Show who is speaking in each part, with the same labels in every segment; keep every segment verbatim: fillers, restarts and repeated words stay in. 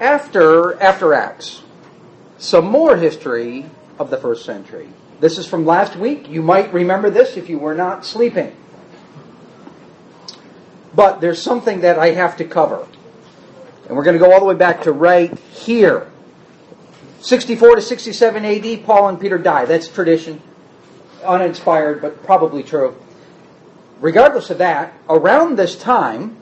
Speaker 1: after, after Acts, some more history of the first century. This is from last week. You might remember this if you were not sleeping. But there's something that I have to cover. And we're going to go all the way back to right here. sixty-four to sixty-seven A D, Paul and Peter die. That's tradition. Uninspired, but probably true. Regardless of that, around this time,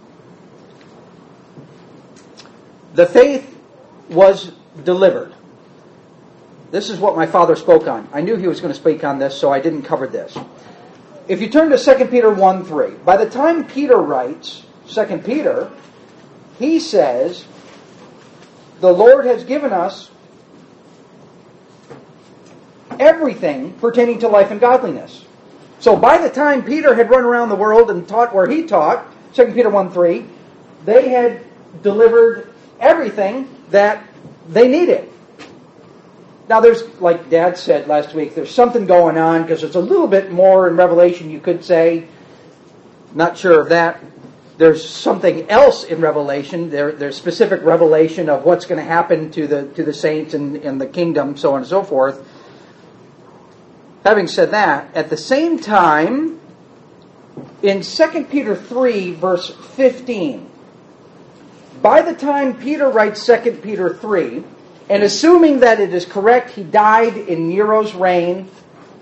Speaker 1: the faith was delivered. This is what my father spoke on. I knew he was going to speak on this, so I didn't cover this. If you turn to Second Peter one three, by the time Peter writes Second Peter, he says, the Lord has given us everything pertaining to life and godliness. So by the time Peter had run around the world and taught where he taught, Second Peter one three, they had delivered everything that they needed. Now there's, like Dad said last week, there's something going on because there's a little bit more in Revelation you could say. Not sure of that. There's something else in Revelation. There, there's specific revelation of what's going to happen to the to the saints and, and the kingdom, so on and so forth. Having said that, at the same time, in Second Peter three, verse fifteen, by the time Peter writes Second Peter three, and assuming that it is correct, he died in Nero's reign,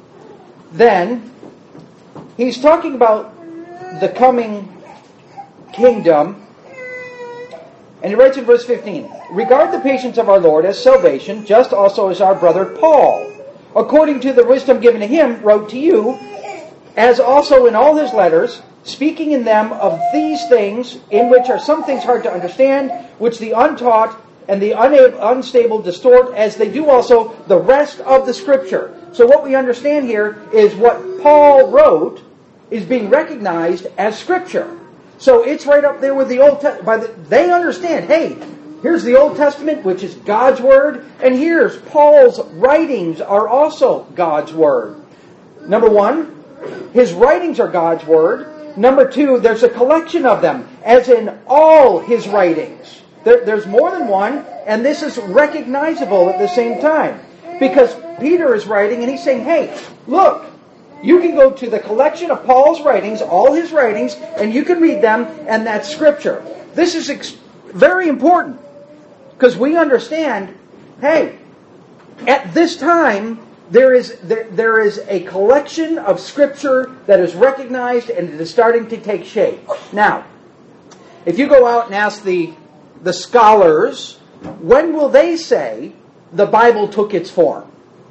Speaker 1: then he's talking about the coming kingdom. And he writes in verse fifteen, regard the patience of our Lord as salvation, just also as our brother Paul, according to the wisdom given to him, wrote to you, as also in all his letters, speaking in them of these things, in which are some things hard to understand, which the untaught and the unable, unstable distort, as they do also the rest of the Scripture. So what we understand here is what Paul wrote is being recognized as Scripture. So it's right up there with the Old Testament. The, they understand, hey, here's the Old Testament, which is God's Word, and here's Paul's writings are also God's Word. Number one, his writings are God's Word. Number two, there's a collection of them, as in all his writings. There, there's more than one, and this is recognizable at the same time. Because Peter is writing, and he's saying, hey, look, you can go to the collection of Paul's writings, all his writings, and you can read them, and that's Scripture. This is ex- very important, because we understand, hey, at this time, there is there, there is a collection of Scripture that is recognized, and it is starting to take shape. Now, if you go out and ask the the scholars, when will they say the Bible took its form?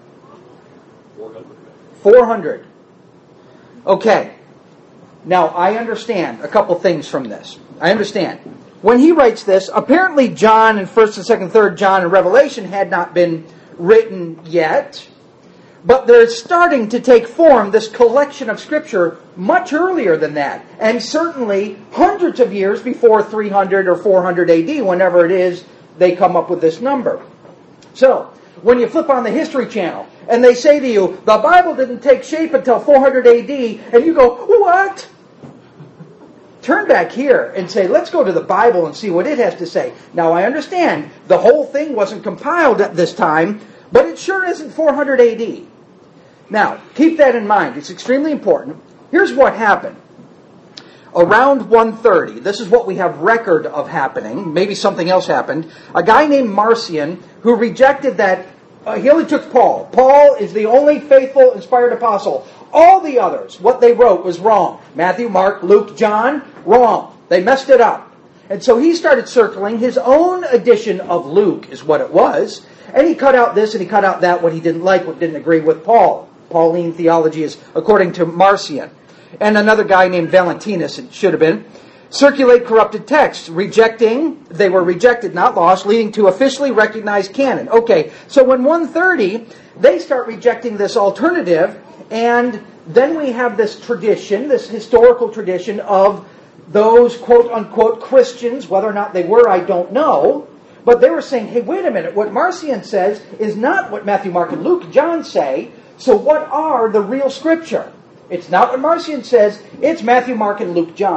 Speaker 1: four hundred. Okay. Now, I understand a couple things from this. I understand. When he writes this, apparently John and first and second, third John and Revelation had not been written yet, but they're starting to take form, this collection of Scripture, much earlier than that. And certainly hundreds of years before three hundred or four hundred A D, whenever it is, they come up with this number. So, when you flip on the History Channel, and they say to you, the Bible didn't take shape until four hundred A D, and you go, what? Turn back here and say, let's go to the Bible and see what it has to say. Now, I understand the whole thing wasn't compiled at this time, but it sure isn't four hundred A D. Now, keep that in mind. It's extremely important. Here's what happened. Around one thirty, this is what we have record of happening. Maybe something else happened. A guy named Marcion, who rejected that, uh, he only took Paul. Paul is the only faithful, inspired apostle. All the others, what they wrote was wrong. Matthew, Mark, Luke, John, wrong. They messed it up. And so he started circling his own edition of Luke, is what it was. And he cut out this and he cut out that, what he didn't like, what didn't agree with Paul. Pauline theology is according to Marcion. And another guy named Valentinus, it should have been, circulate corrupted texts, rejecting, they were rejected, not lost, leading to officially recognized canon. Okay, so when one thirty, they start rejecting this alternative, and then we have this tradition, this historical tradition of those quote-unquote Christians, whether or not they were, I don't know, but they were saying, hey, wait a minute, what Marcion says is not what Matthew, Mark, and Luke, John say, so what are the real Scripture? It's not what Marcion says, it's Matthew, Mark, and Luke, John.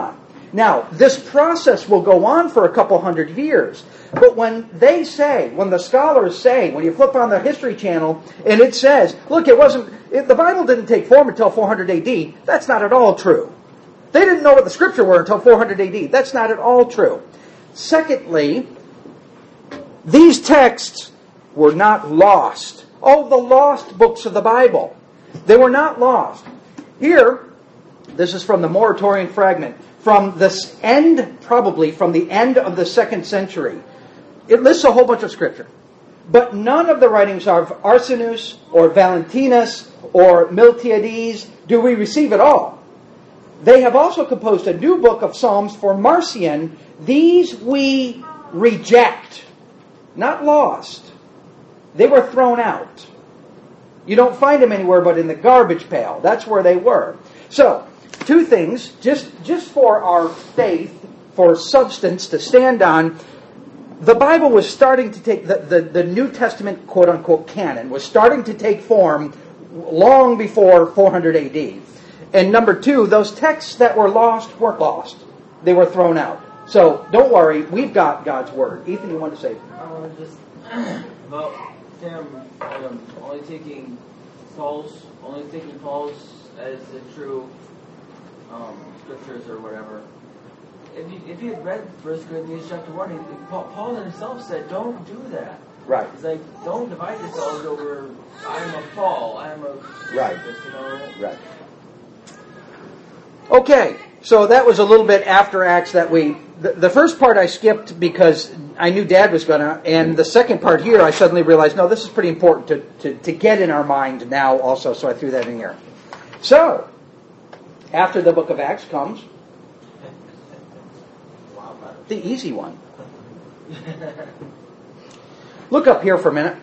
Speaker 1: Now, this process will go on for a couple hundred years. But when they say, when the scholars say, when you flip on the History Channel, and it says, look, it wasn't, it, the Bible didn't take form until four hundred A D, that's not at all true. They didn't know what the Scripture were until four hundred A D. That's not at all true. Secondly, these texts were not lost. Oh, the lost books of the Bible. They were not lost. Here, this is from the Moratorian fragment, from the end, probably from the end of the second century. It lists a whole bunch of Scripture. But none of the writings of Arsenus or Valentinus or Miltiades do we receive at all. They have also composed a new book of Psalms for Marcion. These we reject. Not lost. They were thrown out. You don't find them anywhere but in the garbage pail. That's where they were. So, two things, just, just for our faith, for substance to stand on. The Bible was starting to take, the, the, the New Testament quote-unquote canon was starting to take form long before four hundred A D. And number two, those texts that were lost weren't lost. They were thrown out. So, don't worry, we've got God's Word. Ethan, you want to say?
Speaker 2: I want to just, about Sam um, only taking Paul's, only taking Paul's as the true um, scriptures or whatever. If you if you had read First Corinthians chapter one, he, Paul, Paul himself said, "Don't do that."
Speaker 1: Right.
Speaker 2: It's like, don't divide yourselves over. I am of Paul. I am of
Speaker 1: right.
Speaker 2: This, you know.
Speaker 1: Right. Okay, so that was a little bit after Acts that we. The, the first part I skipped because I knew Dad was gonna, and the second part here I suddenly realized, no, this is pretty important to, to, to get in our mind now also, so I threw that in here. So, after the book of Acts comes the easy one. Look up here for a minute.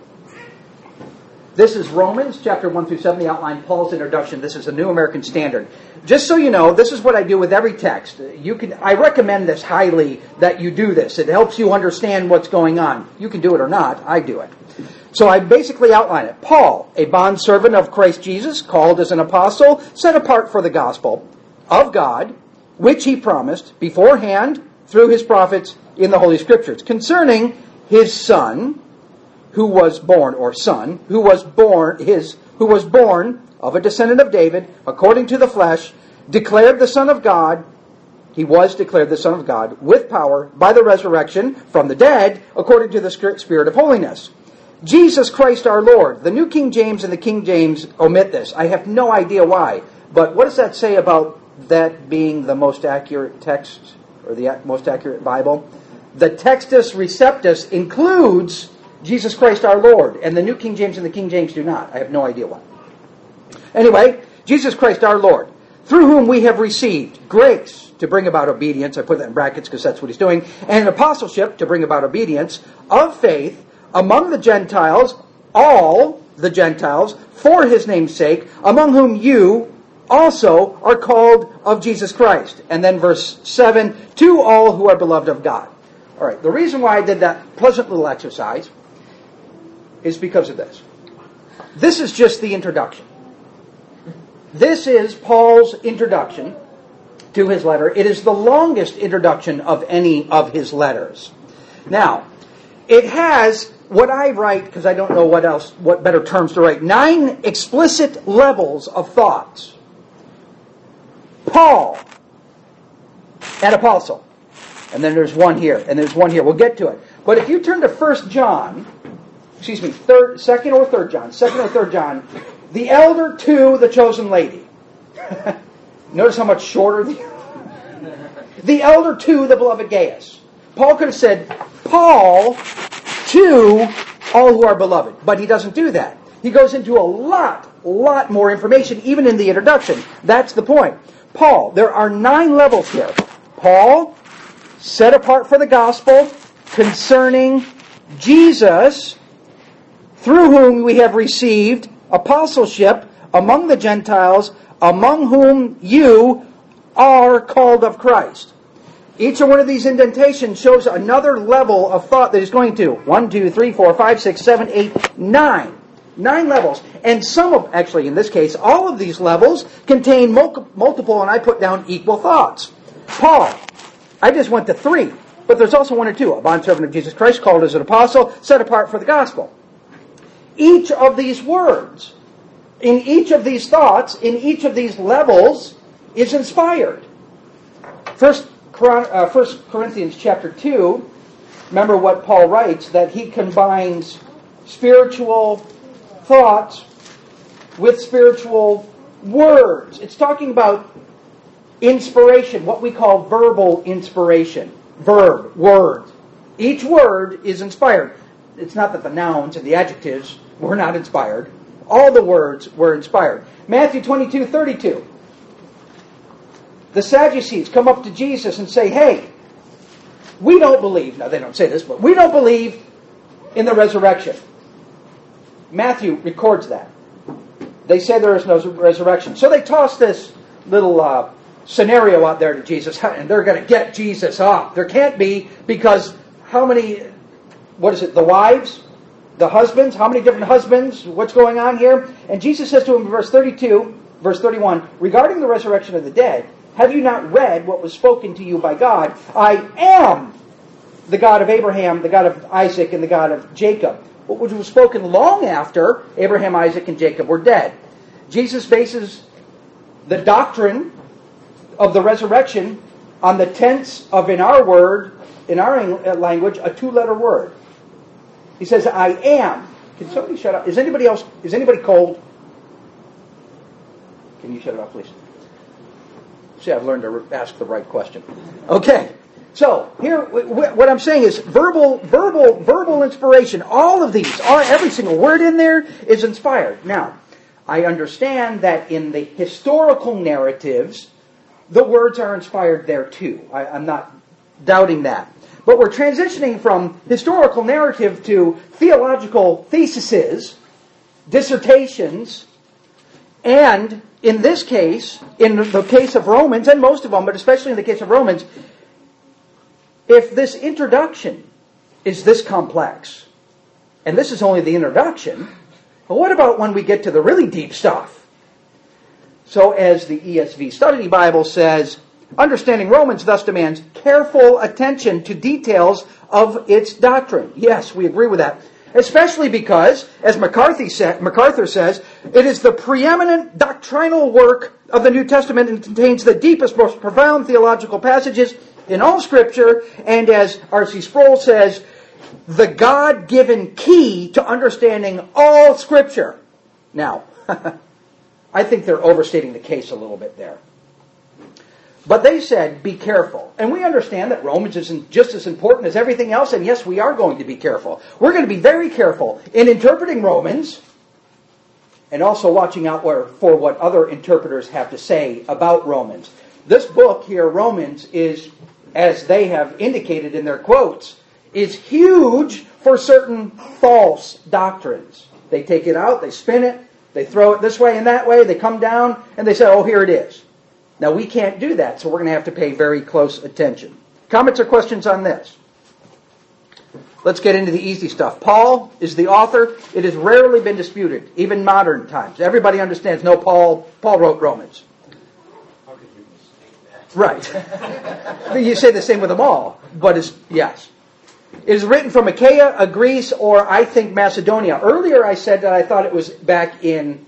Speaker 1: This is Romans chapter one through seven, the outline, Paul's introduction. This is a New American Standard. Just so you know, this is what I do with every text. You can, I recommend this highly that you do this. It helps you understand what's going on. You can do it or not. I do it. So I basically outline it. Paul, a bondservant of Christ Jesus, called as an apostle, set apart for the gospel of God, which he promised beforehand through his prophets in the Holy Scriptures, concerning his Son, who was born, or son, who was born, his, who was born of a descendant of David, according to the flesh, declared the Son of God, he was declared the Son of God, with power, by the resurrection from the dead, according to the Spirit of holiness. Jesus Christ our Lord. The New King James and the King James omit this. I have no idea why. But what does that say about that being the most accurate text, or the most accurate Bible? The Textus Receptus includes Jesus Christ our Lord, and the New King James and the King James do not. I have no idea why. Anyway, Jesus Christ our Lord, through whom we have received grace to bring about obedience, I put that in brackets because that's what he's doing, and an apostleship to bring about obedience of faith among the Gentiles, all the Gentiles, for his name's sake, among whom you also are called of Jesus Christ. And then verse seven, to all who are beloved of God. All right, the reason why I did that pleasant little exercise is because of this. This is just the introduction. This is Paul's introduction to his letter. It is the longest introduction of any of his letters. Now, it has what I write, because I don't know what else, what better terms to write, nine explicit levels of thoughts. Paul, an apostle. And then there's one here, and there's one here. We'll get to it. But if you turn to First John, excuse me, third, second or third John, second or third John, the elder to the chosen lady. Notice how much shorter the... the elder to the beloved Gaius. Paul could have said, Paul to all who are beloved. But he doesn't do that. He goes into a lot, lot more information, even in the introduction. That's the point. Paul, there are nine levels here. Paul, set apart for the gospel, concerning Jesus, through whom we have received apostleship among the Gentiles, among whom you are called of Christ. Each one of these indentations shows another level of thought that he's going to. One, two, three, four, five, six, seven, eight, nine. Nine levels. And some of, actually in this case, all of these levels contain multiple, and I put down equal thoughts. Paul, I just went to three, but there's also one or two. A bondservant of Jesus Christ, called as an apostle, set apart for the gospel. Each of these words, in each of these thoughts, in each of these levels, is inspired. First, uh, First Corinthians chapter two, remember what Paul writes, that he combines spiritual thoughts with spiritual words. It's talking about inspiration, what we call verbal inspiration. Verb, word. Each word is inspired. It's not that the nouns and the adjectives were not inspired. All the words were inspired. Matthew twenty-two thirty-two. The Sadducees come up to Jesus and say, hey, we don't believe, now they don't say this, but we don't believe in the resurrection. Matthew records that. They say there is no resurrection. So they toss this little uh, scenario out there to Jesus, and they're going to get Jesus up. There can't be, because how many, what is it, the wives? The husbands? How many different husbands? What's going on here? And Jesus says to him in verse thirty-two, verse thirty-one, regarding the resurrection of the dead, have you not read what was spoken to you by God? I am the God of Abraham, the God of Isaac, and the God of Jacob. Which was spoken long after Abraham, Isaac, and Jacob were dead. Jesus bases the doctrine of the resurrection on the tense of, in our word, in our language, a two-letter word. He says, I am. Can somebody shut up? Is anybody else, is anybody cold? Can you shut it off, please? See, I've learned to ask the right question. Okay. So, here, what I'm saying is verbal, verbal, verbal inspiration. All of these, all, every single word in there is inspired. Now, I understand that in the historical narratives, the words are inspired there too. I, I'm not doubting that. But we're transitioning from historical narrative to theological theses, dissertations, and in this case, in the case of Romans, and most of them, but especially in the case of Romans, if this introduction is this complex, and this is only the introduction, well, what about when we get to the really deep stuff? So as the E S V Study Bible says, understanding Romans thus demands careful attention to details of its doctrine. Yes, we agree with that. Especially because, as MacArthur, sa- MacArthur says, it is the preeminent doctrinal work of the New Testament and contains the deepest, most profound theological passages in all Scripture, and as R C Sproul says, the God-given key to understanding all Scripture. Now, I think they're overstating the case a little bit there. But they said, be careful. And we understand that Romans isn't just as important as everything else, and yes, we are going to be careful. We're going to be very careful in interpreting Romans, and also watching out for what other interpreters have to say about Romans. This book here, Romans, is, as they have indicated in their quotes, is huge for certain false doctrines. They take it out, they spin it, they throw it this way and that way, they come down, and they say, oh, here it is. Now, we can't do that, so we're going to have to pay very close attention. Comments or questions on this? Let's get into the easy stuff. Paul is the author. It has rarely been disputed, even modern times. Everybody understands, no, Paul Paul wrote Romans.
Speaker 3: How could you mistake that?
Speaker 1: Right. You say the same with them all, but it's, yes. It is written from Achaia, a Greece, or I think Macedonia. Earlier I said that I thought it was back in,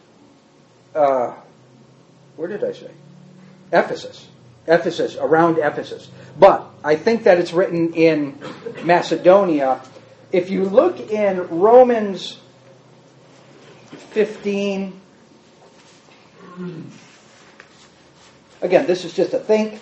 Speaker 1: uh, where did I say? Ephesus. Ephesus, around Ephesus. But I think that it's written in Macedonia. If you look in Romans fifteen, again, this is just a think.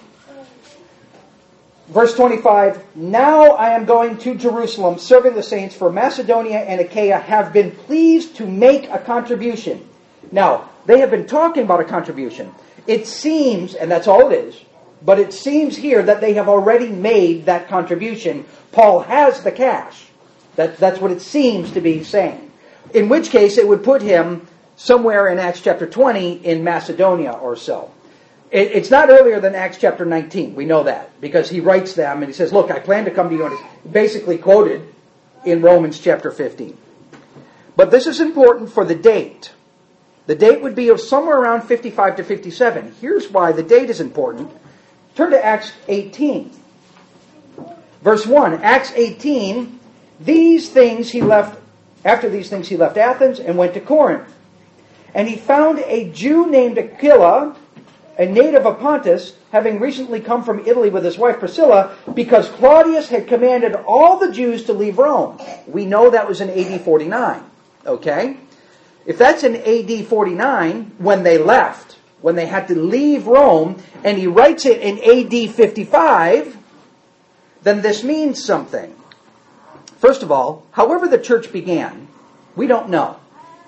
Speaker 1: Verse twenty-five, now I am going to Jerusalem, serving the saints, for Macedonia and Achaia have been pleased to make a contribution. Now, they have been talking about a contribution. It seems, and that's all it is, but it seems here that they have already made that contribution. Paul has the cash. That, that's what it seems to be saying. In which case, it would put him somewhere in Acts chapter twenty in Macedonia or so. It, it's not earlier than Acts chapter nineteen. We know that, because he writes them and he says, look, I plan to come to you, and it's basically quoted in Romans chapter fifteen. But this is important for the date. The date would be of somewhere around fifty-five to fifty-seven. Here's why the date is important. Turn to Acts eighteen. Verse one, Acts eighteen, these things he left, after these things he left Athens and went to Corinth. And he found a Jew named Aquila, a native of Pontus, having recently come from Italy with his wife Priscilla, because Claudius had commanded all the Jews to leave Rome. We know that was in A D forty-nine. Okay? If that's in A D forty-nine, when they left, when they had to leave Rome, and he writes it in A D fifty-five, then this means something. First of all, however the church began, we don't know.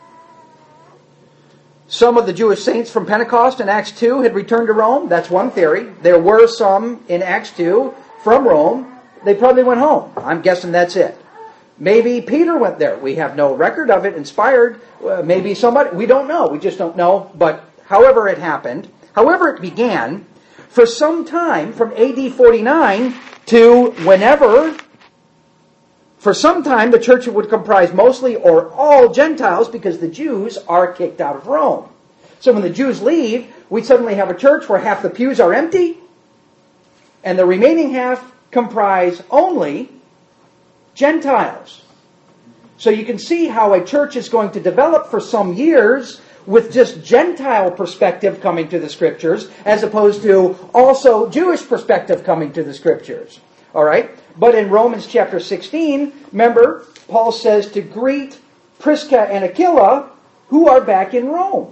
Speaker 1: Some of the Jewish saints from Pentecost in Acts two had returned to Rome. That's one theory. There were some in Acts two from Rome. They probably went home. I'm guessing that's it. Maybe Peter went there. We have no record of it. Inspired. Uh, maybe somebody. We don't know. We just don't know. But however it happened, however it began, for some time from A D forty-nine to whenever, for some time the church would comprise mostly or all Gentiles because the Jews are kicked out of Rome. So when the Jews leave, we suddenly have a church where half the pews are empty and the remaining half comprise only Gentiles. So you can see how a church is going to develop for some years with just Gentile perspective coming to the Scriptures, as opposed to also Jewish perspective coming to the Scriptures. All right? But in Romans chapter sixteen, remember, Paul says to greet Prisca and Aquila, who are back in Rome.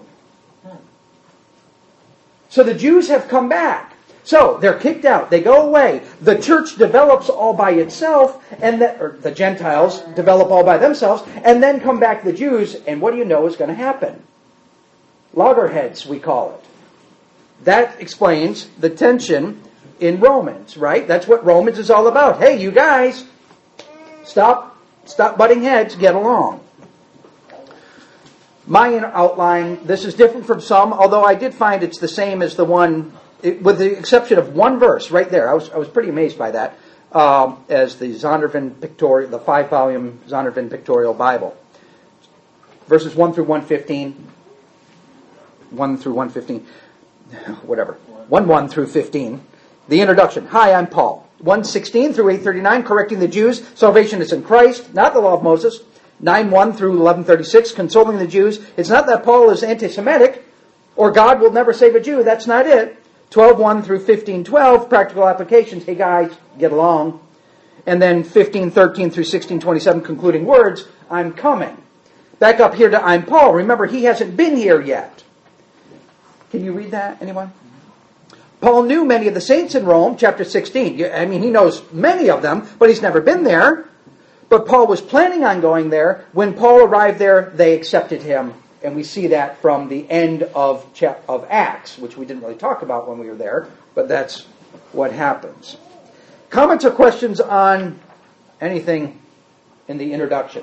Speaker 1: So the Jews have come back. So they're kicked out. They go away. The church develops all by itself, and the, or the Gentiles develop all by themselves, and then come back the Jews, and what do you know is going to happen? Loggerheads, we call it. That explains the tension in Romans, right? That's what Romans is all about. Hey, you guys, stop, stop butting heads, get along. My outline, this is different from some, although I did find it's the same as the one, it, with the exception of one verse right there. I was I was pretty amazed by that, um, as the Zondervan Pictorial, the five-volume Zondervan Pictorial Bible. Verses one through one fifteen, one through one fifteen, whatever, one one through fifteen. The introduction. Hi, I'm Paul. one sixteen through eight thirty-nine, correcting the Jews. Salvation is in Christ, not the law of Moses. nine one through eleven thirty-six, consoling the Jews. It's not that Paul is anti-Semitic, or God will never save a Jew. That's not it. twelve one through fifteen twelve, practical applications. Hey guys, get along. And then fifteen thirteen through sixteen twenty-seven, concluding words. I'm coming. Back up here to I'm Paul. Remember, he hasn't been here yet. Can you read that, anyone? Paul knew many of the saints in Rome, chapter sixteen. I mean, he knows many of them, but he's never been there. But Paul was planning on going there. When Paul arrived there, they accepted him. And we see that from the end of of Acts, which we didn't really talk about when we were there, but that's what happens. Comments or questions on anything in the introduction?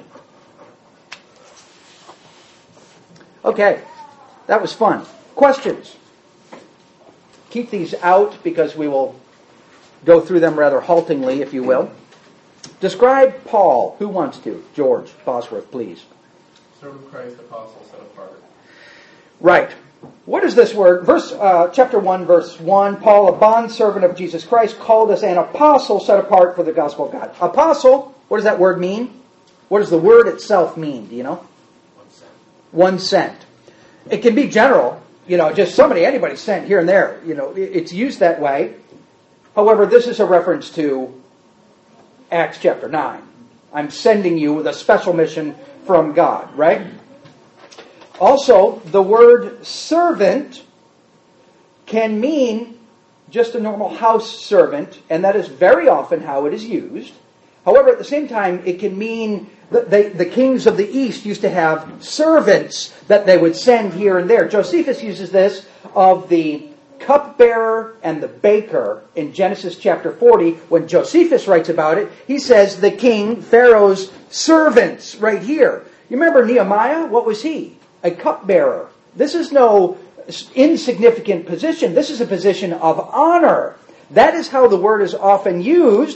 Speaker 1: Okay, that was fun. Questions? Keep these out because we will go through them rather haltingly, if you will. Describe Paul. Who wants to? George Bosworth, please.
Speaker 3: Servant of Christ, apostle, set apart.
Speaker 1: Right. What is this word? Verse, uh, chapter one, verse one. Paul, a bondservant of Jesus Christ, called as an apostle set apart for the gospel of God. Apostle, what does that word mean? What does the word itself mean? Do you know?
Speaker 3: One sent.
Speaker 1: One sent. It can be general. You know, just somebody, anybody sent here and there. You know, it's used that way. However, this is a reference to Acts chapter nine. I'm sending you with a special mission from God, right? Also, the word servant can mean just a normal house servant, and that is very often how it is used. However, at the same time, it can mean that they, the kings of the East used to have servants that they would send here and there. Josephus uses this of the cupbearer and the baker in Genesis chapter forty. When Josephus writes about it, he says the king, Pharaoh's servants, right here. You remember Nehemiah? What was he? A cupbearer. This is no insignificant position. This is a position of honor. That is how the word is often used.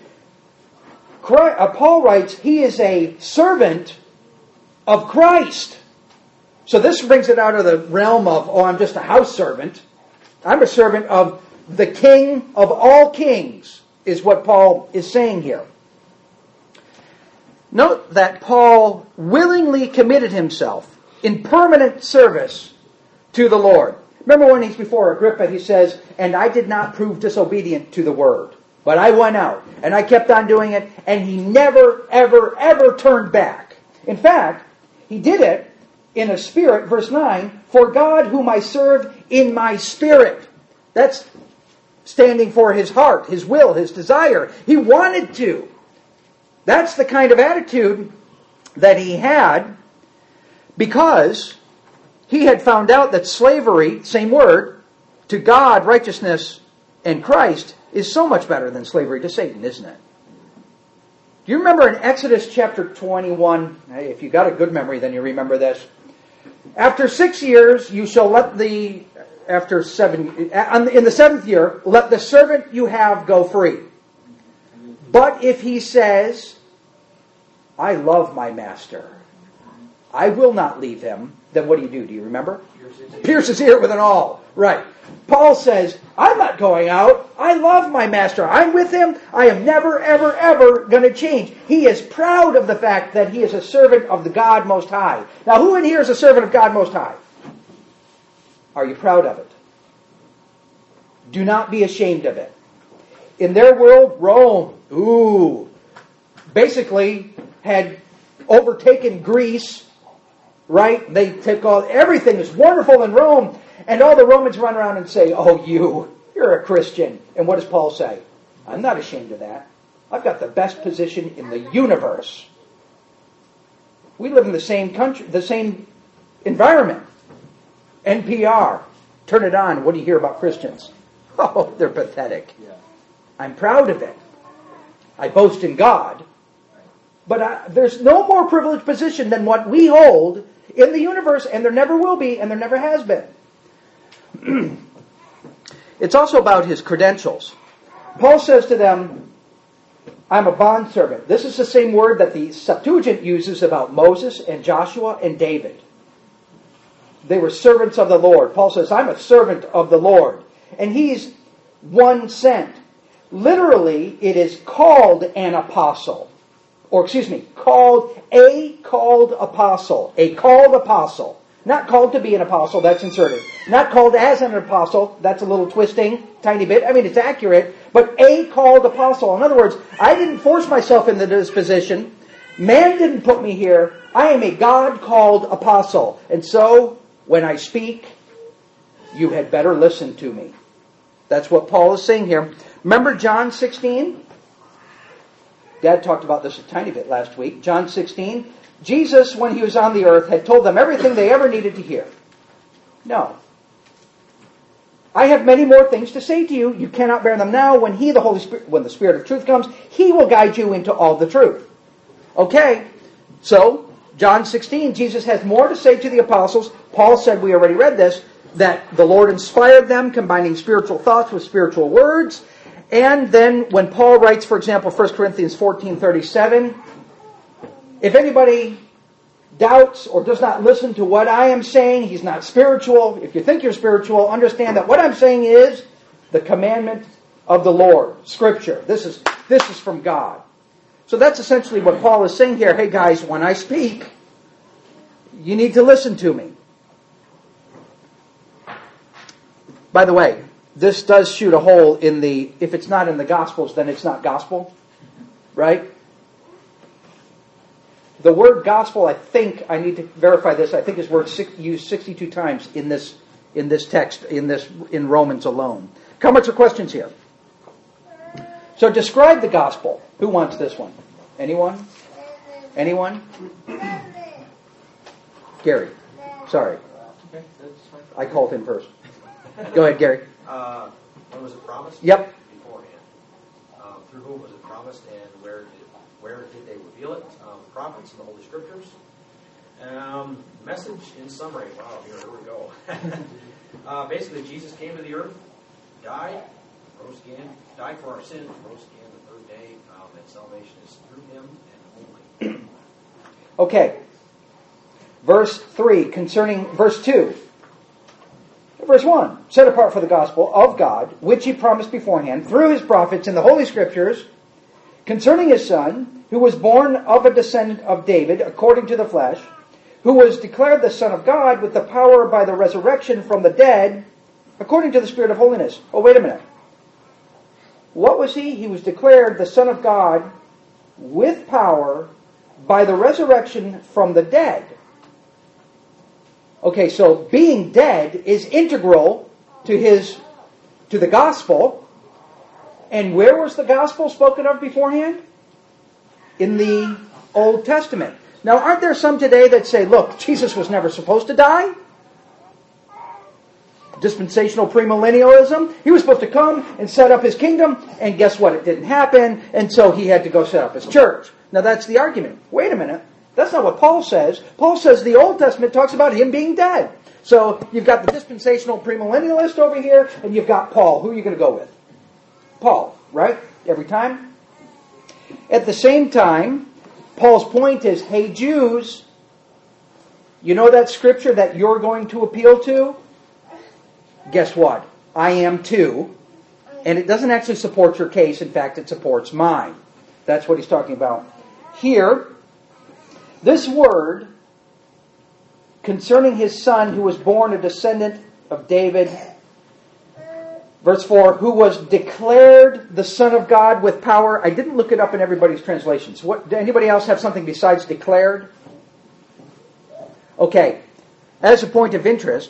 Speaker 1: Paul writes, he is a servant of Christ. So this brings it out of the realm of, oh, I'm just a house servant. I'm a servant of the King of all kings, is what Paul is saying here. Note that Paul willingly committed himself in permanent service to the Lord. Remember when he's before Agrippa, he says, "And I did not prove disobedient to the word, but I went out, and I kept on doing it, and he never, ever, ever turned back." In fact, he did it in a spirit, verse nine, "For God whom I served in my spirit." That's standing for his heart, his will, his desire. He wanted to. That's the kind of attitude that he had because he had found out that slavery, same word, to God, righteousness, and Christ is so much better than slavery to Satan, isn't it? Do you remember in Exodus chapter twenty-one, hey, if you got a good memory, then you remember this. After six years, you shall let the, after seven, in the seventh year, let the servant you have go free. But if he says, "I love my master, I will not leave him," then what do you do? Do you remember? Pierce his ear with an awl. Right. Paul says, "I'm not going out. I love my master. I'm with him. I am never, ever, ever going to change." He is proud of the fact that he is a servant of the God Most High. Now, who in here is a servant of God Most High? Are you proud of it? Do not be ashamed of it. In their world, Rome, ooh, basically had overtaken Greece. Right? They take all, everything is wonderful in Rome. And all the Romans run around and say, "Oh, you, you're a Christian." And what does Paul say? "I'm not ashamed of that. I've got the best position in the universe." We live in the same country, the same environment. N P R. Turn it on. What do you hear about Christians? Oh, they're pathetic.
Speaker 2: Yeah.
Speaker 1: I'm proud of it. I boast in God. But I, there's no more privileged position than what we hold in the universe, and there never will be, and there never has been. It's also about his credentials. Paul says to them, "I'm a bondservant." This is the same word that the Septuagint uses about Moses and Joshua and David. They were servants of the Lord. Paul says, "I'm a servant of the Lord." And he's one sent. Literally, it is called an apostle. Or excuse me, called a called apostle. A called apostle. Not called to be an apostle, that's inserted. Not called as an apostle, that's a little twisting, tiny bit. I mean, it's accurate. But a called apostle. In other words, I didn't force myself into this position. Man didn't put me here. I am a God-called apostle. And so, when I speak, you had better listen to me. That's what Paul is saying here. Remember John sixteen? Dad talked about this a tiny bit last week. John sixteen. Jesus, when he was on the earth, had told them everything they ever needed to hear. No. "I have many more things to say to you. You cannot bear them now. When he, the Holy Spirit, when the Spirit of truth comes, he will guide you into all the truth." Okay. So, John sixteen, Jesus has more to say to the apostles. Paul said, we already read this, that the Lord inspired them, combining spiritual thoughts with spiritual words. And then when Paul writes, for example, First Corinthians fourteen thirty-seven, if anybody doubts or does not listen to what I am saying, he's not spiritual. If you think you're spiritual, understand that what I'm saying is the commandment of the Lord, Scripture. This is, this is from God. So that's essentially what Paul is saying here. Hey guys, when I speak, you need to listen to me. By the way, this does shoot a hole in the, if it's not in the Gospels, then it's not gospel. Right? The word gospel, I think, I need to verify this, I think is word used sixty-two times in this in this text, in this in Romans alone. Comments or questions here? So describe the gospel. Who wants this one? Anyone? Anyone? Gary. Sorry.
Speaker 2: Okay, that's fine.
Speaker 1: I called him first. Go ahead, Gary.
Speaker 4: Uh, when was it promised?
Speaker 1: Yep.
Speaker 4: Beforehand. Um, through whom was it promised, and where did where did they reveal it? Um, the prophets and the Holy Scriptures. Um, message in summary. Wow, here, here we go. uh, basically, Jesus came to the earth, died, rose again, died for our sins, rose again the third day, um, and salvation is through him and only.
Speaker 1: Okay. Verse three, concerning verse two. Verse one, set apart for the gospel of God, which he promised beforehand through his prophets in the Holy Scriptures, concerning his Son, who was born of a descendant of David, according to the flesh, who was declared the Son of God with the power by the resurrection from the dead, according to the Spirit of holiness. Oh, wait a minute. What was he? He was declared the Son of God with power by the resurrection from the dead. Okay, so being dead is integral to his, to the gospel. And where was the gospel spoken of beforehand? In the Old Testament. Now, aren't there some today that say, look, Jesus was never supposed to die? Dispensational premillennialism. He was supposed to come and set up his kingdom, and guess what? It didn't happen, and so he had to go set up his church. Now, that's the argument. Wait a minute. That's not what Paul says. Paul says the Old Testament talks about him being dead. So you've got the dispensational premillennialist over here, and you've got Paul. Who are you going to go with? Paul, right? Every time? At the same time, Paul's point is, hey Jews, you know that scripture that you're going to appeal to? Guess what? I am too. And it doesn't actually support your case. In fact, it supports mine. That's what he's talking about here. This word, concerning his Son, who was born a descendant of David, verse four, who was declared the Son of God with power. I didn't look it up in everybody's translations. What, did anybody else have something besides declared? Okay. As a point of interest,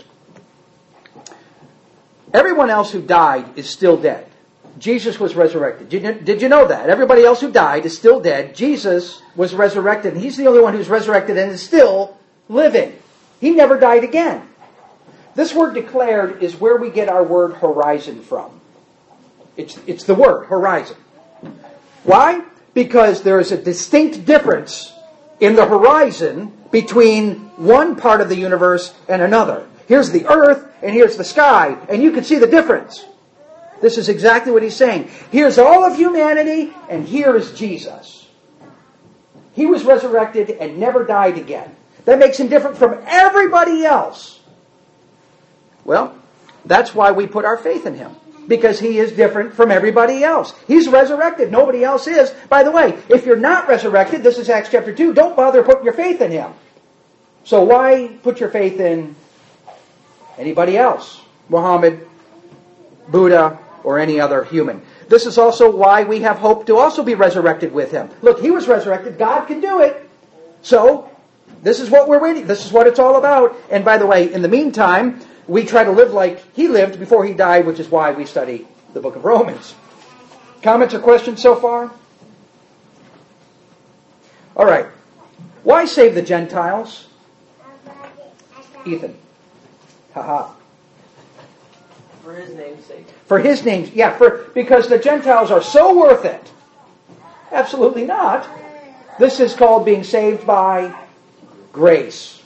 Speaker 1: everyone else who died is still dead. Jesus was resurrected. Did you, did you know that? Everybody else who died is still dead. Jesus was resurrected, and he's the only one who's resurrected and is still living. He never died again. This word declared is where we get our word horizon from. It's, it's the word, horizon. Why? Because there is a distinct difference in the horizon between one part of the universe and another. Here's the earth, and here's the sky, and you can see the difference. This is exactly what he's saying. Here's all of humanity, and here is Jesus. He was resurrected and never died again. That makes him different from everybody else. Well, that's why we put our faith in him. Because he is different from everybody else. He's resurrected. Nobody else is. By the way, if you're not resurrected, this is Acts chapter two, don't bother putting your faith in him. So why put your faith in anybody else? Muhammad, Buddha, or any other human. This is also why we have hope to also be resurrected with him. Look, he was resurrected. God can do it. So, this is what we're waiting. This is what it's all about. And by the way, in the meantime, we try to live like he lived before he died, which is why we study the book of Romans. Comments or questions so far? All right. Why save the Gentiles? Ethan. Haha.
Speaker 2: For his name's sake.
Speaker 1: For his name's, yeah, for because the Gentiles are so worth it. Absolutely not. This is called being saved by grace.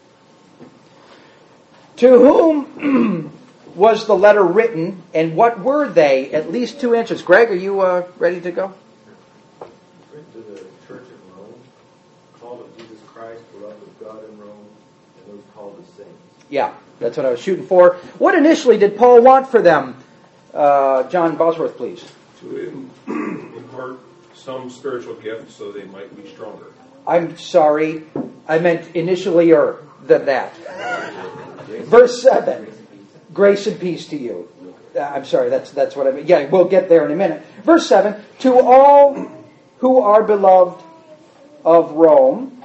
Speaker 1: To whom was the letter written, and what were they? At least two inches. Greg, are you uh, ready to go?
Speaker 5: Written to the church in Rome, called of Jesus Christ, beloved of God in Rome, and those called the saints.
Speaker 1: Yeah, that's what I was shooting for. What initially did Paul want for them? Uh, John Bosworth, please.
Speaker 6: To impart some spiritual gift so they might be stronger.
Speaker 1: I'm sorry. I meant initially-er than that. Verse seven. Grace and peace to you. Uh, I'm sorry, that's that's what I mean. Yeah, we'll get there in a minute. Verse seven. To all who are beloved of Rome,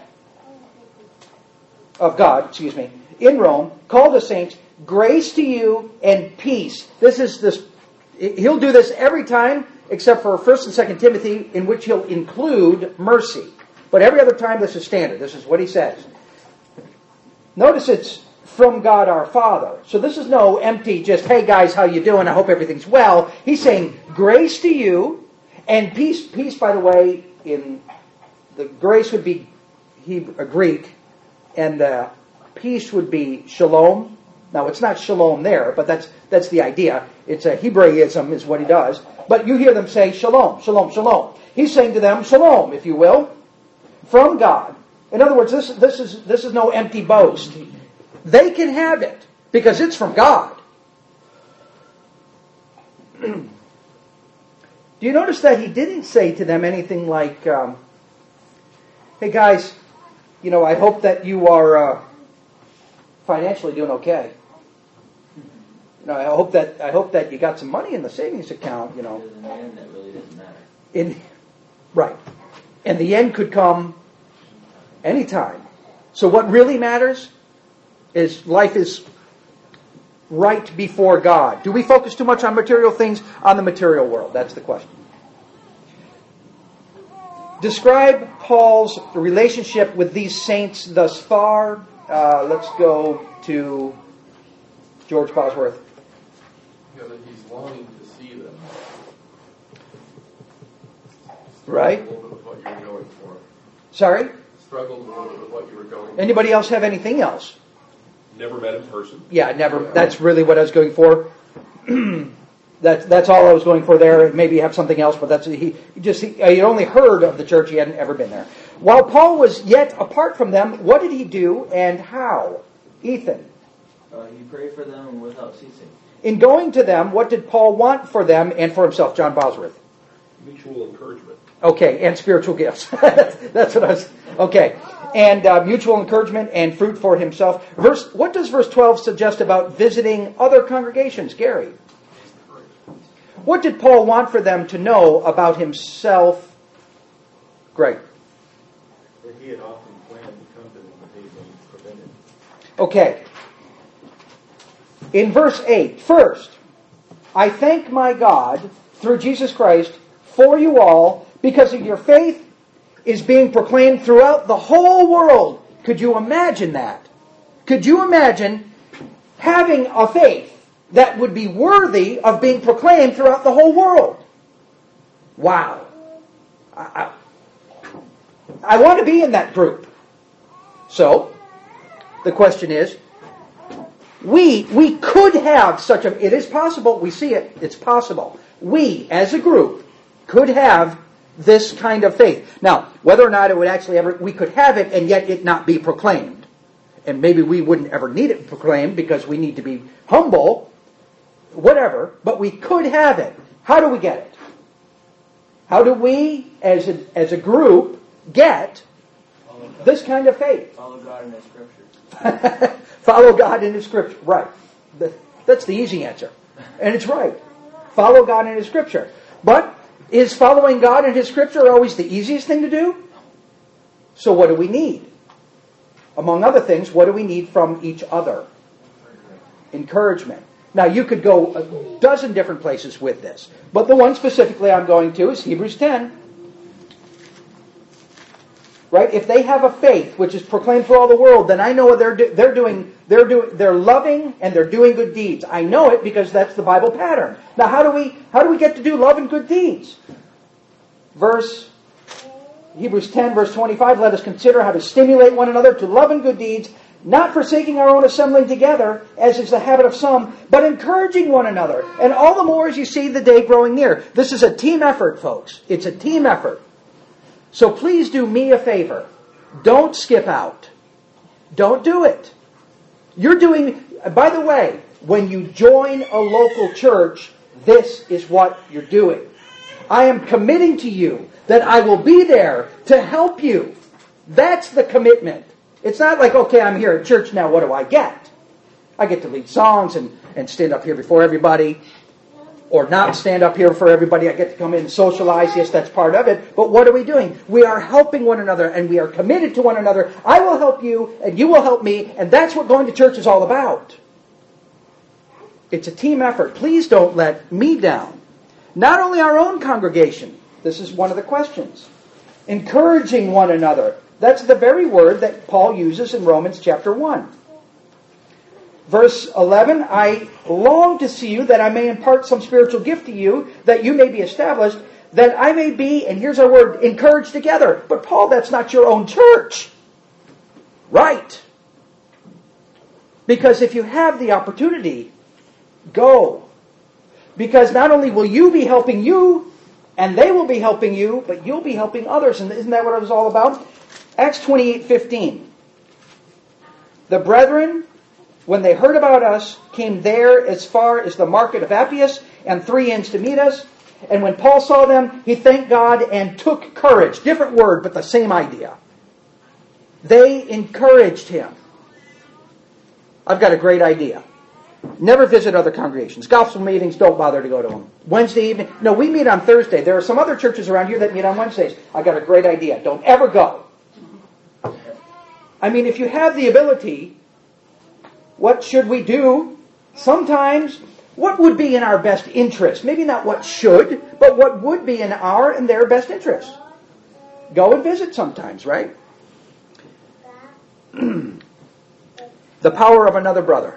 Speaker 1: of God, excuse me, in Rome, called the saints, grace to you and peace. This is this. He'll do this every time, except for First and Second Timothy, in which he'll include mercy. But every other time, this is standard. This is what he says. Notice it's from God our Father. So this is no empty, just, hey guys, how you doing? I hope everything's well. He's saying, grace to you and peace. Peace, by the way, in the grace would be Hebrew, uh, Greek, and the peace would be shalom. Now, it's not shalom there, but that's that's the idea. It's a Hebraism is what he does. But you hear them say shalom, shalom, shalom. He's saying to them, shalom, if you will, from God. In other words, this, this is this is no empty boast. They can have it because it's from God. Do you notice that he didn't say to them anything like, um, hey guys, you know, I hope that you are uh, financially doing okay. You know, I hope that I hope that you got some money in the savings account, you know.
Speaker 2: Because in the end, that really doesn't matter.
Speaker 1: In, right. And the end could come anytime. So what really matters is life is right before God. Do we focus too much on material things, on the material world? That's the question. Describe Paul's relationship with these saints thus far. Uh, let's go to George Bosworth.
Speaker 3: You know, that he's longing to see them.
Speaker 1: Right?
Speaker 3: A little bit with what you were going for.
Speaker 1: Sorry?
Speaker 3: Struggled a little bit with what you were going for.
Speaker 1: Anybody else have anything else?
Speaker 6: Never met in person.
Speaker 1: Yeah, never. That's really what I was going for. that's that's all I was going for there. Maybe you have something else, but that's he, he just he, he only heard of the church. He hadn't ever been there. While Paul was yet apart from them, what did he do and how? Ethan.
Speaker 2: Uh, he prayed for them without ceasing.
Speaker 1: In going to them, what did Paul want for them and for himself? John Bosworth.
Speaker 6: Mutual encouragement.
Speaker 1: Okay, and spiritual gifts. that's, that's what I was. Okay, and uh, mutual encouragement and fruit for himself. Verse. What does verse twelve suggest about visiting other congregations, Gary? What did Paul want for them to know about himself? Greg.
Speaker 5: That he had often planned to come to them, but they'd been prevented.
Speaker 1: Okay. In verse eight, first, I thank my God through Jesus Christ for you all because of your faith is being proclaimed throughout the whole world. Could you imagine that? Could you imagine having a faith that would be worthy of being proclaimed throughout the whole world? Wow. I, I, I want to be in that group. So, the question is, we we could have such a, it is possible, we see it, it's possible. We, as a group, could have this kind of faith. Now, whether or not it would actually ever, we could have it and yet it not be proclaimed. And maybe we wouldn't ever need it proclaimed because we need to be humble, whatever, but we could have it. How do we get it? How do we, as a, as a group, get this kind of faith?
Speaker 2: Follow God in His Scriptures.
Speaker 1: Follow God in His Scripture. Right. That's the easy answer. And it's right. Follow God in His Scripture. But is following God in His Scripture always the easiest thing to do? So what do we need? Among other things, what do we need from each other? Encouragement. Now, you could go a dozen different places with this. But the one specifically I'm going to is Hebrews ten. Right? If they have a faith which is proclaimed for all the world, then I know they're do, they're doing they're doing they're loving and they're doing good deeds. I know it because that's the Bible pattern. Now, how do we how do we get to do love and good deeds? Verse Hebrews ten, verse twenty-five. Let us consider how to stimulate one another to love and good deeds, not forsaking our own assembling together, as is the habit of some, but encouraging one another, and all the more as you see the day growing near. This is a team effort, folks. It's a team effort. So please do me a favor. Don't skip out. Don't do it. You're doing, by the way, when you join a local church, this is what you're doing. I am committing to you that I will be there to help you. That's the commitment. It's not like, okay, I'm here at church now, what do I get? I get to lead songs and, and stand up here before everybody. Or not stand up here for everybody. I get to come in and socialize. Yes, that's part of it. But what are we doing? We are helping one another and we are committed to one another. I will help you and you will help me. And that's what going to church is all about. It's a team effort. Please don't let me down. Not only our own congregation. This is one of the questions. Encouraging one another. That's the very word that Paul uses in Romans chapter one. Verse eleven, I long to see you that I may impart some spiritual gift to you, that you may be established, that I may be, and here's our word, encouraged together. But Paul, that's not your own church. Right. Because if you have the opportunity, go. Because not only will you be helping you, and they will be helping you, but you'll be helping others. And isn't that what it was all about? Acts twenty-eight fifteen. The brethren, when they heard about us, came there as far as the market of Appius and three inns to meet us. And when Paul saw them, he thanked God and took courage. Different word, but the same idea. They encouraged him. I've got a great idea. Never visit other congregations. Gospel meetings, don't bother to go to them. Wednesday evening, no, we meet on Thursday. There are some other churches around here that meet on Wednesdays. I've got a great idea. Don't ever go. I mean, if you have the ability, what should we do? Sometimes, what would be in our best interest? Maybe not what should, but what would be in our and their best interest. Go and visit sometimes, right? The power of another brother.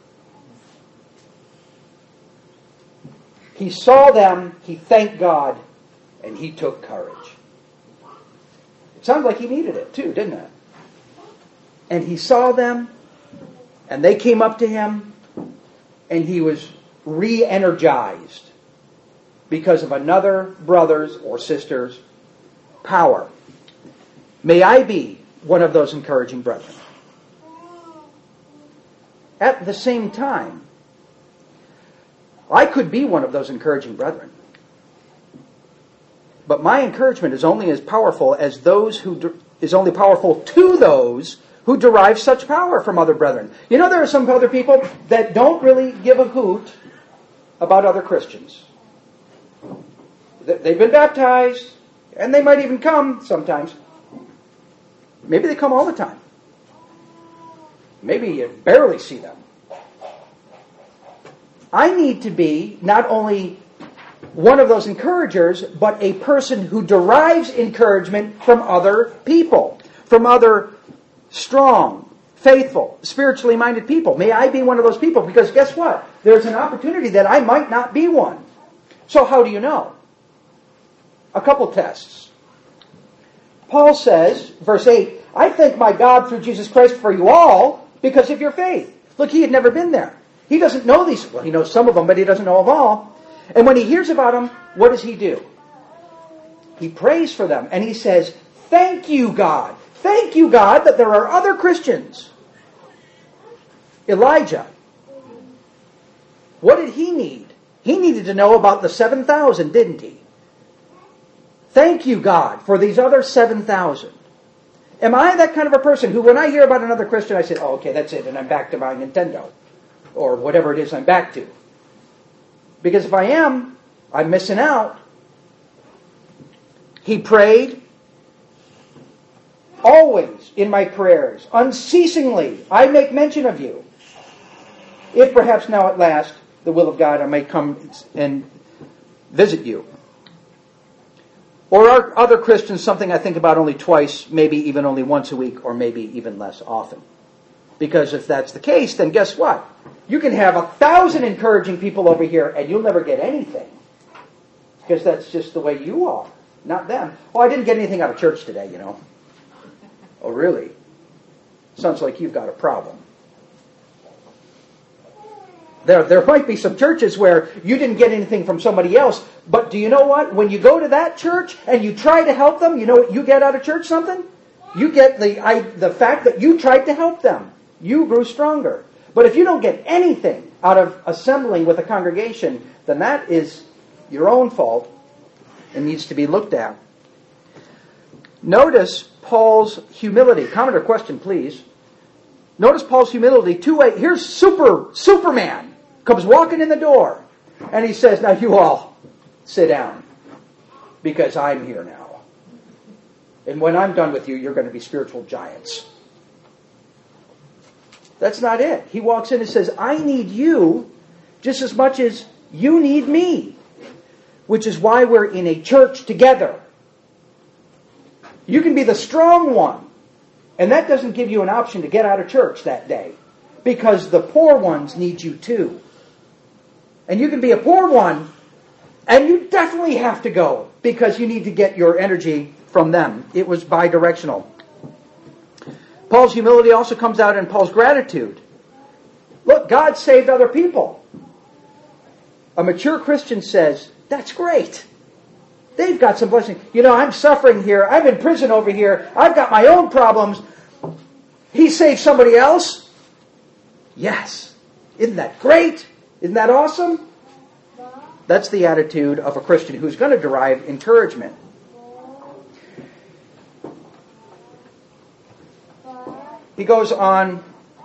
Speaker 1: He saw them, he thanked God, and he took courage. It sounds like he needed it too, didn't it? And he saw them, and they came up to him, and he was re-energized because of another brother's or sister's power. May I be one of those encouraging brethren. At the same time, I could be one of those encouraging brethren. But my encouragement is only as powerful as those who de- is only powerful to those who derive such power from other brethren. You know, there are some other people that don't really give a hoot about other Christians. They've been baptized, and they might even come sometimes. Maybe they come all the time. Maybe you barely see them. I need to be not only one of those encouragers, but a person who derives encouragement from other people, from other strong, faithful, spiritually minded people. May I be one of those people, because guess what? There's an opportunity that I might not be one. So how do you know? A couple tests. Paul says, verse eight, I thank my God through Jesus Christ for you all because of your faith. Look, he had never been there. He doesn't know these. Well, he knows some of them, but he doesn't know of all. And when he hears about them, what does he do? He prays for them, and he says, thank you, God. Thank you, God, that there are other Christians. Elijah, what did he need? He needed to know about the seven thousand, didn't he? Thank you, God, for these other seven thousand. Am I that kind of a person who, when I hear about another Christian, I say, oh, okay, that's it, and I'm back to my Nintendo, or whatever it is I'm back to? Because if I am, I'm missing out. He prayed always in my prayers, unceasingly, I make mention of you. If perhaps now at last, the will of God, I may come and visit you. Or are other Christians something I think about only twice, maybe even only once a week, or maybe even less often? Because if that's the case, then guess what? You can have a thousand encouraging people over here, and you'll never get anything. Because that's just the way you are, not them. Oh, I didn't get anything out of church today, you know. Oh, really? Sounds like you've got a problem. There, there might be some churches where you didn't get anything from somebody else, but do you know what? When you go to that church and you try to help them, you know what you get out of church? Something? You get the I, the fact that you tried to help them. You grew stronger. But if you don't get anything out of assembling with a congregation, then that is your own fault and needs to be looked at. Notice Paul's humility. Comment or question, please. Notice Paul's humility. Two way. Here's Super Superman comes walking in the door, and he says, "Now you all sit down, because I'm here now. And when I'm done with you, you're going to be spiritual giants." That's not it. He walks in and says, "I need you just as much as you need me," which is why we're in a church together. You can be the strong one, and that doesn't give you an option to get out of church that day, because the poor ones need you too. And you can be a poor one, and you definitely have to go, because you need to get your energy from them. It was bidirectional. Paul's humility also comes out in Paul's gratitude. Look, God saved other people. A mature Christian says, that's great. They've got some blessing. You know, I'm suffering here. I'm in prison over here. I've got my own problems. He saved somebody else? Yes. Isn't that great? Isn't that awesome? That's the attitude of a Christian who's going to derive encouragement. He goes on.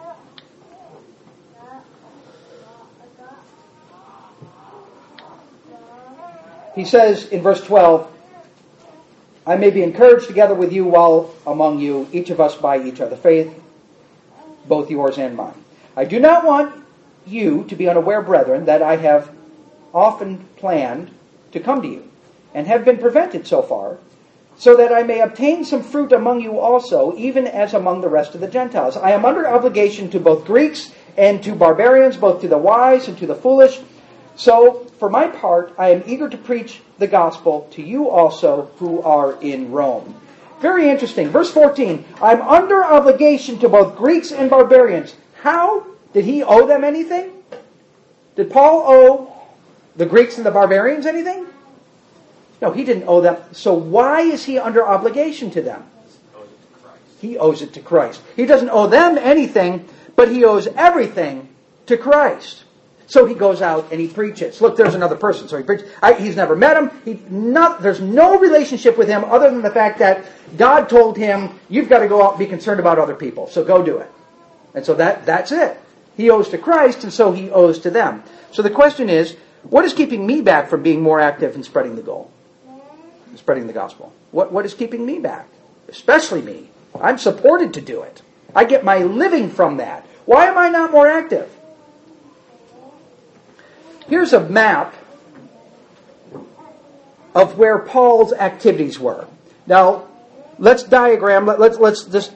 Speaker 1: He says in verse twelve, I may be encouraged together with you while among you, each of us by each other faith, both yours and mine. I do not want you to be unaware, brethren, that I have often planned to come to you, and have been prevented so far, so that I may obtain some fruit among you also, even as among the rest of the Gentiles. I am under obligation to both Greeks and to barbarians, both to the wise and to the foolish. So, for my part, I am eager to preach the gospel to you also who are in Rome. Very interesting. Verse fourteen, I'm under obligation to both Greeks and barbarians. How? Did he owe them anything? Did Paul owe the Greeks and the barbarians anything? No, he didn't owe them. So why is he under obligation to them? He owes it to Christ. He doesn't owe them anything, but he owes everything to Christ. So he goes out and he preaches. Look, there's another person. So he preaches. I, he's never met him. He not, there's no relationship with him other than the fact that God told him, you've got to go out and be concerned about other people. So go do it. And so that that's it. He owes to Christ, and so he owes to them. So the question is, what is keeping me back from being more active in spreading the goal? Spreading the gospel. What What is keeping me back? Especially me. I'm supported to do it. I get my living from that. Why am I not more active? Here's a map of where Paul's activities were. Now, let's diagram. Let, let's let's just.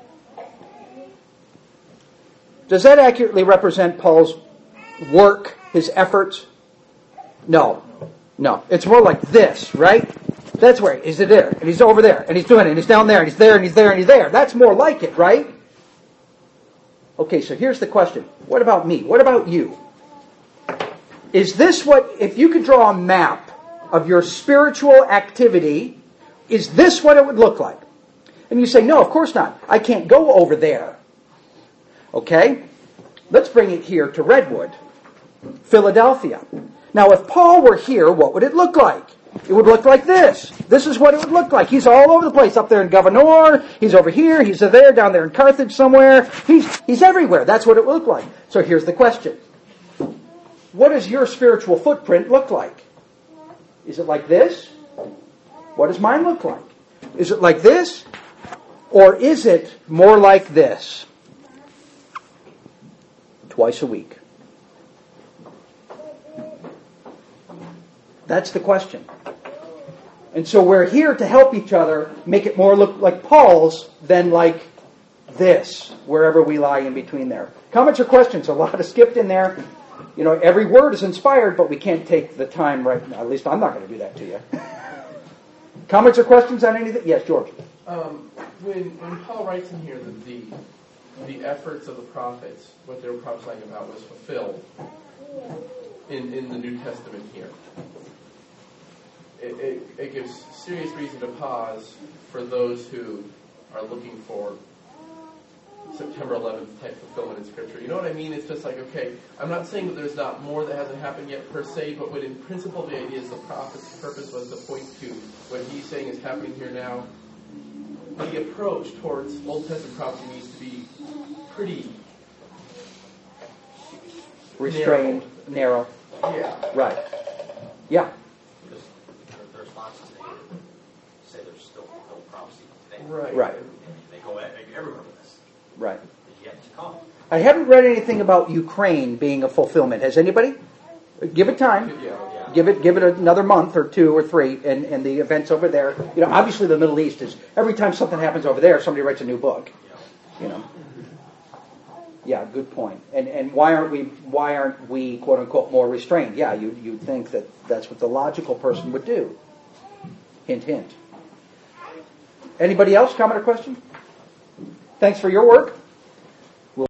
Speaker 1: Does that accurately represent Paul's work, his efforts? No, no. It's more like this, right? That's where he's there, and he's over there, and he's doing it, and he's down there, and he's there, and he's there, and he's there. That's more like it, right? Okay, so here's the question. What about me? What about you? Is this what, if you could draw a map of your spiritual activity, is this what it would look like? And you say, no, of course not. I can't go over there. Okay? Let's bring it here to Redwood, Philadelphia. Now, if Paul were here, what would it look like? It would look like this. This is what it would look like. He's all over the place. Up there in Governor. He's over here. He's there. Down there in Carthage somewhere. He's, he's everywhere. That's what it would look like. So here's the question. What does your spiritual footprint look like? Is it like this? What does mine look like? Is it like this? Or is it more like this? Twice a week. That's the question. And so we're here to help each other make it more look like Paul's than like this, wherever we lie in between there. Comments or questions? A lot of skipped in there. You know, every word is inspired, but we can't take the time right now. At least I'm not going to do that to you. Comments or questions on anything? Yes, George.
Speaker 3: Um, when when Paul writes in here that the the efforts of the prophets, what they were prophesying about, was fulfilled in, in the New Testament here. It, it, it gives serious reason to pause for those who are looking for September eleventh type fulfillment in Scripture. You know what I mean? It's just like, okay, I'm not saying that there's not more that hasn't happened yet per se, but what in principle the idea is the prophet's purpose was to point to what he's saying is happening here now. The approach towards Old Testament prophecy needs to be pretty
Speaker 1: restrained, narrow.
Speaker 3: narrow. Yeah.
Speaker 1: Right. Yeah.
Speaker 4: Because there, there's lots of things that say there's still no prophecy today.
Speaker 3: Right.
Speaker 1: Right.
Speaker 4: And they go at, everywhere with this.
Speaker 1: Right.
Speaker 4: It's yet to come.
Speaker 1: I haven't read anything about Ukraine being a fulfillment. Has anybody? Give it time.
Speaker 3: Yeah.
Speaker 4: Yeah.
Speaker 1: Give it give it another month or two or three, and, and the events over there. You know, obviously the Middle East is, every time something happens over there, somebody writes a new book.
Speaker 4: Yeah.
Speaker 1: You know. Yeah, good point. And and why aren't we why aren't we quote unquote more restrained? Yeah, you you'd think that that's what the logical person would do. Hint, hint. Anybody else? Comment or question? Thanks for your work.